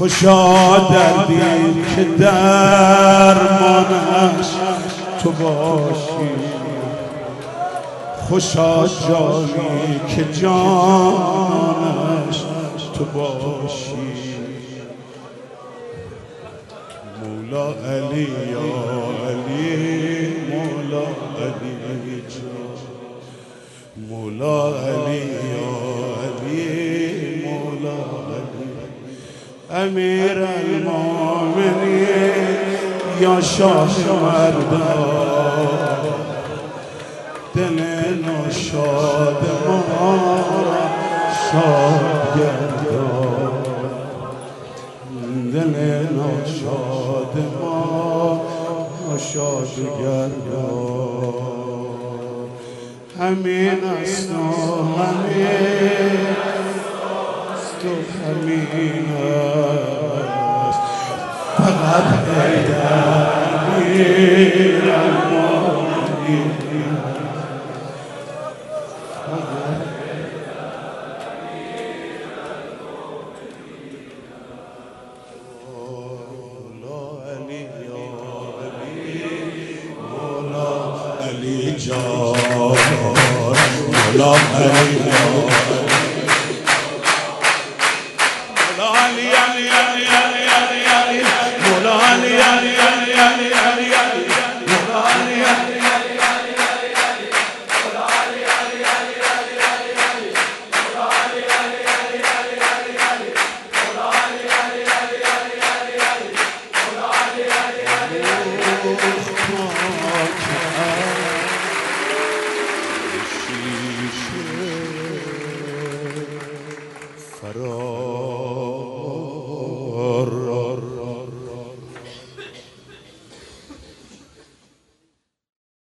خوشا دردی که درمانش تو باشی، خوشا جانی که جانش تو باشی. مولا علی یا علی، مولا علی جان، مولا علی یا علی، مولا علی. امیر المومنین یا شاه مردان، دل ناشاد ما را شاد گردان، دل ناشاد ما شاد گردان. همین است و همین است و همین است، فقط حیدر امیر المومنین. علی جان، مولا علی، مولا علی، علی علی